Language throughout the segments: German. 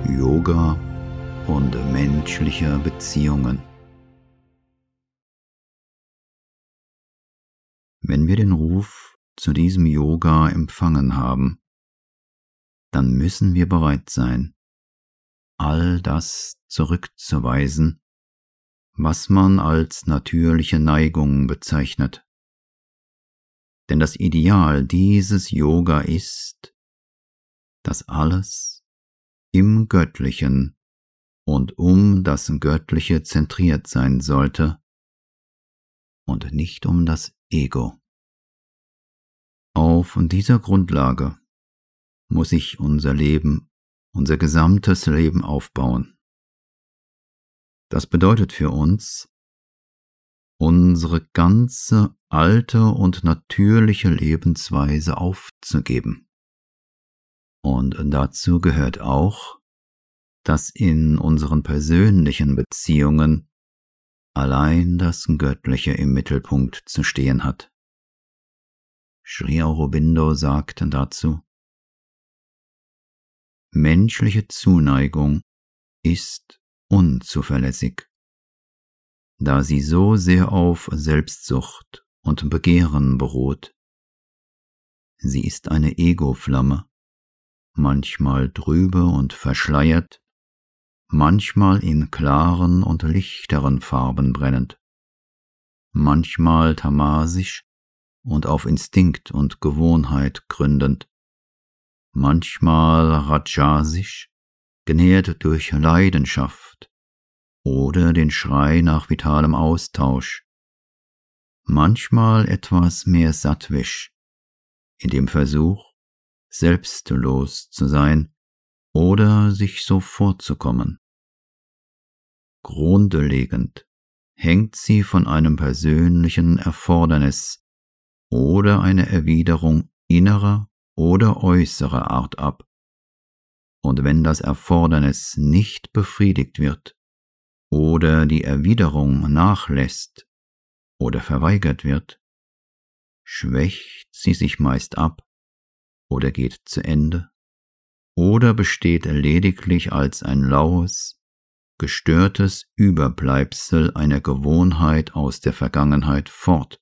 Yoga und menschliche Beziehungen. Wenn wir den Ruf zu diesem Yoga empfangen haben, dann müssen wir bereit sein, all das zurückzuweisen, was man als natürliche Neigung bezeichnet. Denn das Ideal dieses Yoga ist, dass alles im Göttlichen und um das Göttliche zentriert sein sollte und nicht um das Ego. Auf dieser Grundlage muss sich unser Leben, unser gesamtes Leben aufbauen. Das bedeutet für uns, unsere ganze alte und natürliche Lebensweise aufzugeben. Und dazu gehört auch, dass in unseren persönlichen Beziehungen allein das Göttliche im Mittelpunkt zu stehen hat. Sri Aurobindo sagte dazu: Menschliche Zuneigung ist unzuverlässig, da sie so sehr auf Selbstsucht und Begehren beruht. Sie ist eine Ego-Flamme, manchmal trübe und verschleiert, manchmal in klaren und lichteren Farben brennend, manchmal tamasisch und auf Instinkt und Gewohnheit gründend, manchmal rajasisch, genährt durch Leidenschaft oder den Schrei nach vitalem Austausch, manchmal etwas mehr sattwisch, in dem Versuch, selbstlos zu sein oder sich so vorzukommen. Grundlegend hängt sie von einem persönlichen Erfordernis oder einer Erwiderung innerer oder äußerer Art ab. Und wenn das Erfordernis nicht befriedigt wird oder die Erwiderung nachlässt oder verweigert wird, schwächt sie sich meist ab oder geht zu Ende oder besteht lediglich als ein laues, gestörtes Überbleibsel einer Gewohnheit aus der Vergangenheit fort.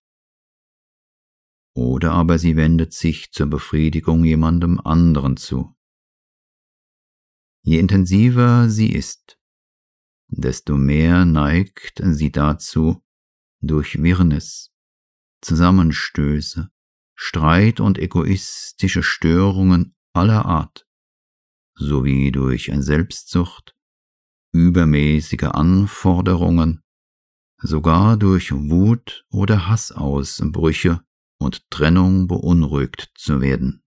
Oder aber sie wendet sich zur Befriedigung jemandem anderen zu. Je intensiver sie ist, desto mehr neigt sie dazu, durch Wirrnis, Zusammenstöße, Streit und egoistische Störungen aller Art, sowie durch Selbstsucht, übermäßige Anforderungen, sogar durch Wut oder Hassausbrüche und Trennung beunruhigt zu werden.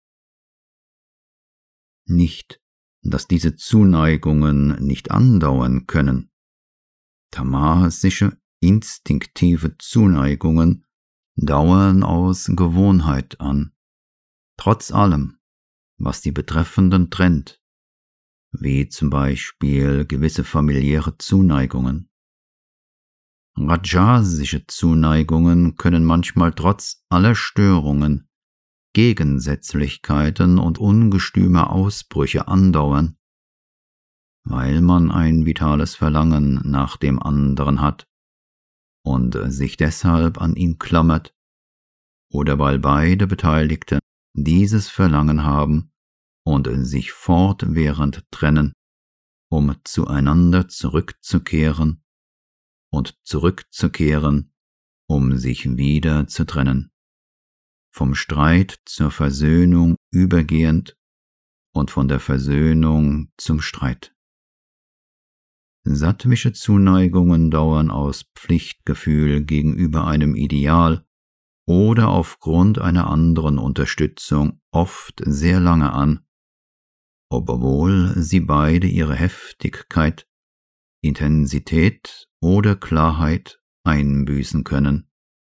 Nicht, dass diese Zuneigungen nicht andauern können. Tamasische, instinktive Zuneigungen dauern aus Gewohnheit an, trotz allem, was die Betreffenden trennt, wie zum Beispiel gewisse familiäre Zuneigungen. Rajasische Zuneigungen können manchmal trotz aller Störungen, Gegensätzlichkeiten und ungestümer Ausbrüche andauern, weil man ein vitales Verlangen nach dem anderen hat und sich deshalb an ihn klammert, oder weil beide Beteiligten dieses Verlangen haben und sich fortwährend trennen, um zueinander zurückzukehren und zurückzukehren, um sich wieder zu trennen, vom Streit zur Versöhnung übergehend und von der Versöhnung zum Streit. Sattwische Zuneigungen dauern aus Pflichtgefühl gegenüber einem Ideal oder aufgrund einer anderen Unterstützung oft sehr lange an, obwohl sie beide ihre Heftigkeit, Intensität oder Klarheit einbüßen können.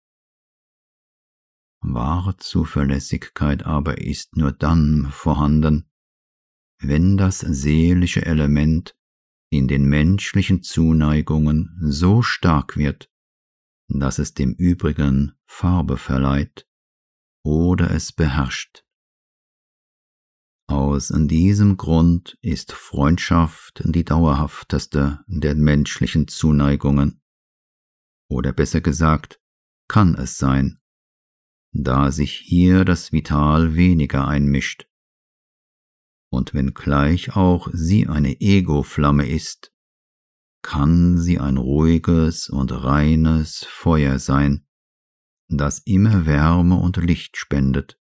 Wahre Zuverlässigkeit aber ist nur dann vorhanden, wenn das seelische Element in den menschlichen Zuneigungen so stark wird, dass es dem Übrigen Farbe verleiht oder es beherrscht. Aus diesem Grund ist Freundschaft die dauerhafteste der menschlichen Zuneigungen, oder besser gesagt, kann es sein, da sich hier das Vital weniger einmischt. Und wenngleich auch sie eine Ego-Flamme ist, kann sie ein ruhiges und reines Feuer sein, das immer Wärme und Licht spendet.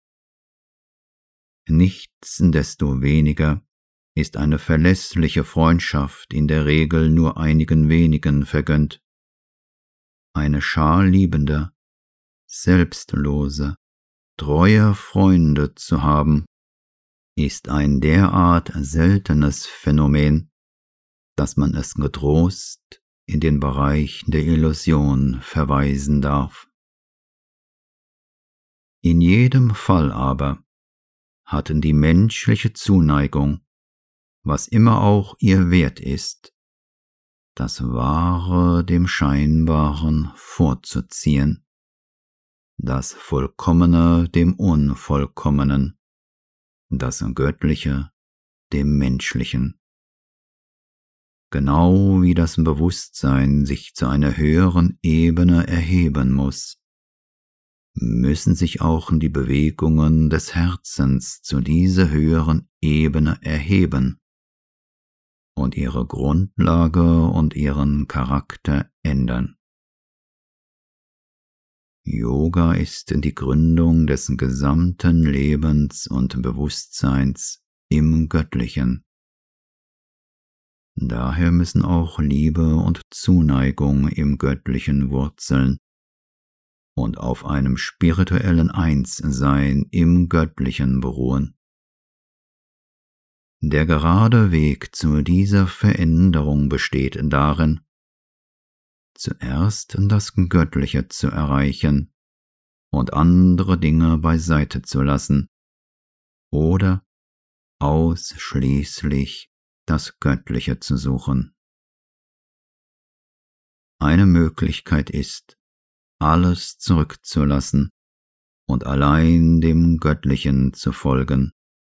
Nichtsdestoweniger ist eine verlässliche Freundschaft in der Regel nur einigen wenigen vergönnt. Eine Schar liebender, selbstloser, treuer Freunde zu haben, ist ein derart seltenes Phänomen, dass man es getrost in den Bereich der Illusion verweisen darf. In jedem Fall aber hatten die menschliche Zuneigung, was immer auch ihr Wert ist, das Wahre dem Scheinbaren vorzuziehen, das Vollkommene dem Unvollkommenen, das Göttliche dem Menschlichen. Genau wie das Bewusstsein sich zu einer höheren Ebene erheben muss, müssen sich auch die Bewegungen des Herzens zu dieser höheren Ebene erheben und ihre Grundlage und ihren Charakter ändern. Yoga ist die Gründung des gesamten Lebens und Bewusstseins im Göttlichen. Daher müssen auch Liebe und Zuneigung im Göttlichen wurzeln und auf einem spirituellen Einssein im Göttlichen beruhen. Der gerade Weg zu dieser Veränderung besteht darin, zuerst das Göttliche zu erreichen und andere Dinge beiseite zu lassen oder ausschließlich das Göttliche zu suchen. Eine Möglichkeit ist, alles zurückzulassen und allein dem Göttlichen zu folgen.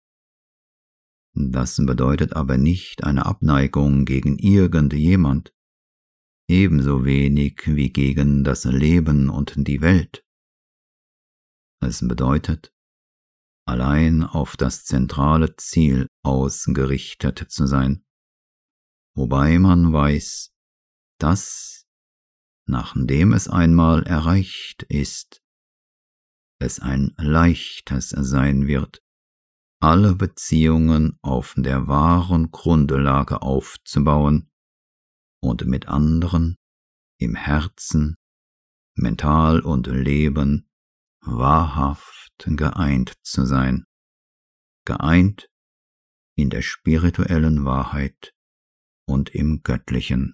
Das bedeutet aber nicht eine Abneigung gegen irgendjemand, ebenso wenig wie gegen das Leben und die Welt. Es bedeutet, allein auf das zentrale Ziel ausgerichtet zu sein, wobei man weiß, dass, nachdem es einmal erreicht ist, es ein leichtes sein wird, alle Beziehungen auf der wahren Grundlage aufzubauen und mit anderen im Herzen, Mental und Leben wahrhaft geeint zu sein, geeint in der spirituellen Wahrheit und im Göttlichen.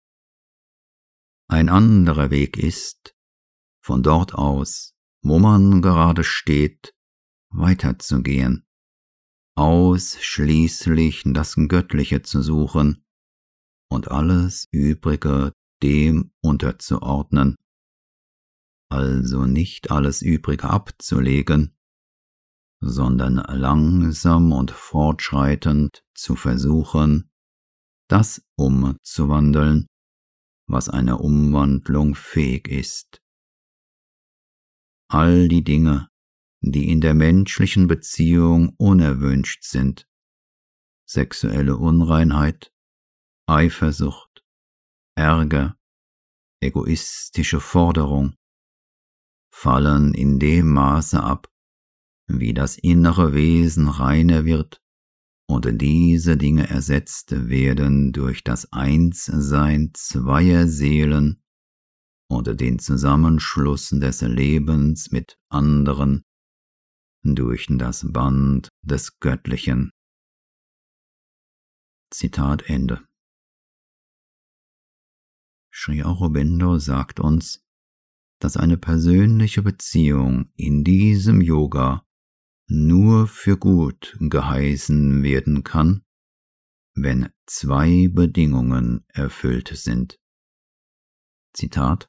Ein anderer Weg ist, von dort aus, wo man gerade steht, weiterzugehen, ausschließlich das Göttliche zu suchen und alles Übrige dem unterzuordnen, also nicht alles Übrige abzulegen, sondern langsam und fortschreitend zu versuchen, das umzuwandeln, was einer Umwandlung fähig ist. All die Dinge, die in der menschlichen Beziehung unerwünscht sind, sexuelle Unreinheit, Eifersucht, Ärger, egoistische Forderung, fallen in dem Maße ab, wie das innere Wesen reiner wird und diese Dinge ersetzt werden durch das Einssein zweier Seelen und den Zusammenschluss des Lebens mit anderen durch das Band des Göttlichen. Zitat Ende. Sri Aurobindo sagt uns, dass eine persönliche Beziehung in diesem Yoga nur für gut geheißen werden kann, wenn zwei Bedingungen erfüllt sind. Zitat: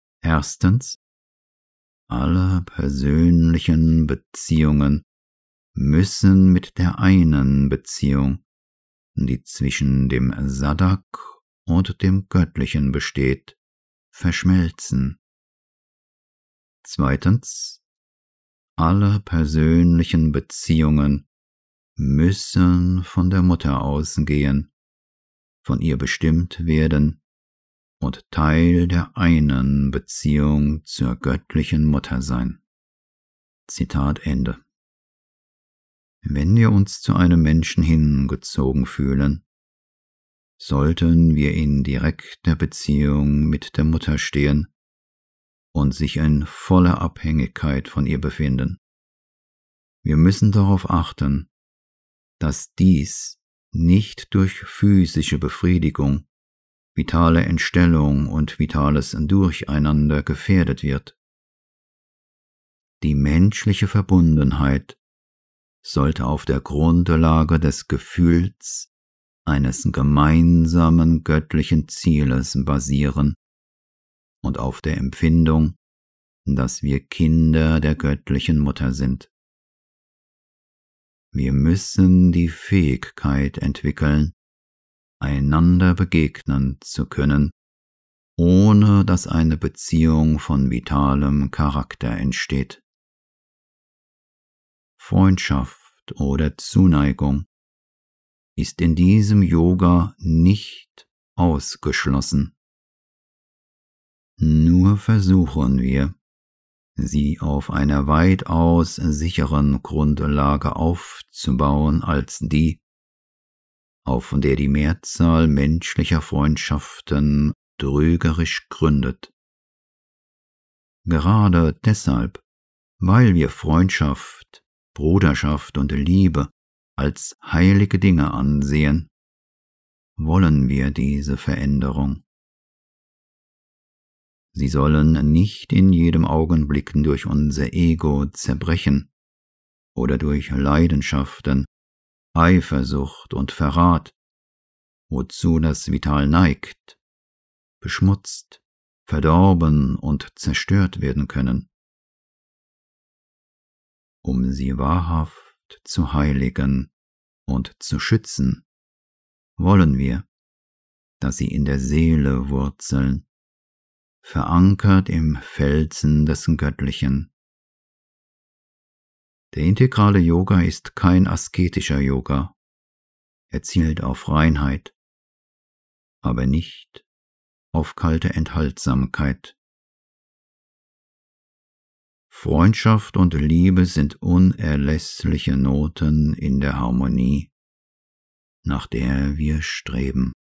Erstens, alle persönlichen Beziehungen müssen mit der einen Beziehung, die zwischen dem Sadak und dem Göttlichen besteht, verschmelzen. Zweitens, alle persönlichen Beziehungen müssen von der Mutter ausgehen, von ihr bestimmt werden und Teil der einen Beziehung zur göttlichen Mutter sein. Zitat Ende. Wenn wir uns zu einem Menschen hingezogen fühlen, sollten wir in direkter Beziehung mit der Mutter stehen und sich in voller Abhängigkeit von ihr befinden. Wir müssen darauf achten, dass dies nicht durch physische Befriedigung, vitale Entstellung und vitales Durcheinander gefährdet wird. Die menschliche Verbundenheit sollte auf der Grundlage des Gefühls eines gemeinsamen göttlichen Zieles basieren und auf der Empfindung, dass wir Kinder der göttlichen Mutter sind. Wir müssen die Fähigkeit entwickeln, einander begegnen zu können, ohne dass eine Beziehung von vitalem Charakter entsteht. Freundschaft oder Zuneigung ist in diesem Yoga nicht ausgeschlossen. Nur versuchen wir, sie auf einer weitaus sicheren Grundlage aufzubauen als die, auf der die Mehrzahl menschlicher Freundschaften trügerisch gründet. Gerade deshalb, weil wir Freundschaft, Bruderschaft und Liebe als heilige Dinge ansehen, wollen wir diese Veränderung. Sie sollen nicht in jedem Augenblick durch unser Ego zerbrechen oder durch Leidenschaften, Eifersucht und Verrat, wozu das Vital neigt, beschmutzt, verdorben und zerstört werden können. Um sie wahrhaft zu heiligen und zu schützen, wollen wir, dass sie in der Seele wurzeln, verankert im Felsen des Göttlichen. Der integrale Yoga ist kein asketischer Yoga. Er zielt auf Reinheit, aber nicht auf kalte Enthaltsamkeit. Freundschaft und Liebe sind unerlässliche Noten in der Harmonie, nach der wir streben.